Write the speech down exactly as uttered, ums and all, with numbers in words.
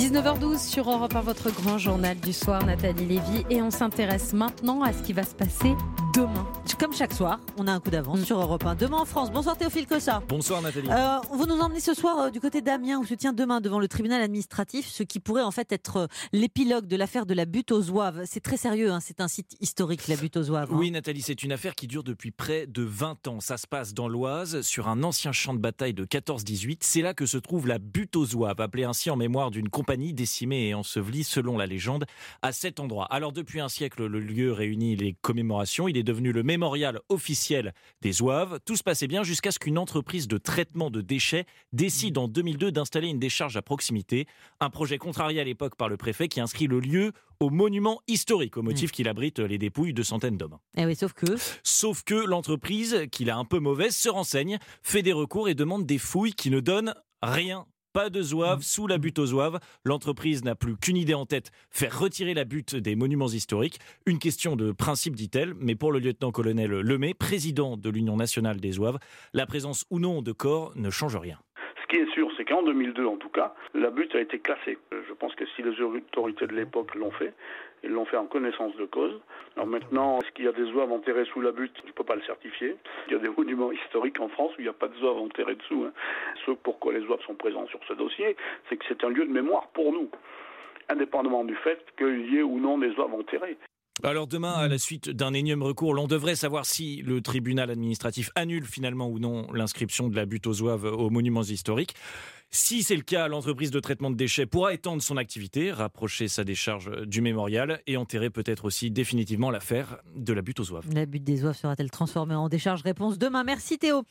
dix-neuf heures douze sur Europe un, votre grand journal du soir, Nathalie Lévy. Et on s'intéresse maintenant à ce qui va se passer demain. Comme chaque soir, on a un coup d'avance mmh. sur Europe un. Demain en France. Bonsoir Théophile Cossa. Bonsoir Nathalie. Euh, vous nous emmenez ce soir euh, du côté d'Amiens où se tient demain devant le tribunal administratif ce qui pourrait en fait être euh, l'épilogue de l'affaire de la butte aux Zouaves. C'est très sérieux, hein, c'est un site historique, la butte aux Zouaves. Hein. Oui Nathalie, c'est une affaire qui dure depuis près de vingt ans. Ça se passe dans l'Oise, sur un ancien champ de bataille de quatorze dix-huit. C'est là que se trouve la butte aux Zouaves, appelée ainsi en mémoire d'une compagnie décimée et ensevelie, selon la légende, à cet endroit. Alors depuis un siècle, le lieu réunit les commémorations. Il est devenu le mémorial officiel des Zouaves. Tout se passait bien jusqu'à ce qu'une entreprise de traitement de déchets décide en deux mille deux d'installer une décharge à proximité. Un projet contrarié à l'époque par le préfet qui inscrit le lieu au monument historique, au motif mmh. qu'il abrite les dépouilles de centaines d'hommes. Eh oui, sauf que... Sauf que l'entreprise, qui l'a un peu mauvaise, se renseigne, fait des recours et demande des fouilles qui ne donnent rien. Pas de Zouaves sous la butte aux Zouaves. L'entreprise n'a plus qu'une idée en tête, faire retirer la butte des monuments historiques. Une question de principe, dit-elle, mais pour le lieutenant-colonel Lemay, président de l'Union nationale des Zouaves, la présence ou non de corps ne change rien. Ce qui est sûr, c'est qu'en deux mille deux, en tout cas, la butte a été classée. Je pense que si les autorités de l'époque l'ont fait, ils l'ont fait en connaissance de cause. Alors maintenant, est-ce qu'il y a des Zouaves enterrés sous la butte ? Je ne peux pas le certifier. Il y a des monuments historiques en France où il n'y a pas de Zouaves enterrés dessous. Hein. Ce pourquoi les Zouaves sont présents sur ce dossier, c'est que c'est un lieu de mémoire pour nous, indépendamment du fait qu'il y ait ou non des Zouaves enterrés. Alors demain, à la suite d'un énième recours, l'on devrait savoir si le tribunal administratif annule finalement ou non l'inscription de la butte aux Zouaves aux monuments historiques. Si c'est le cas, l'entreprise de traitement de déchets pourra étendre son activité, rapprocher sa décharge du mémorial et enterrer peut-être aussi définitivement l'affaire de la butte aux Zouaves. La butte des Zouaves sera-t-elle transformée en décharge ? Réponse demain. Merci Théo.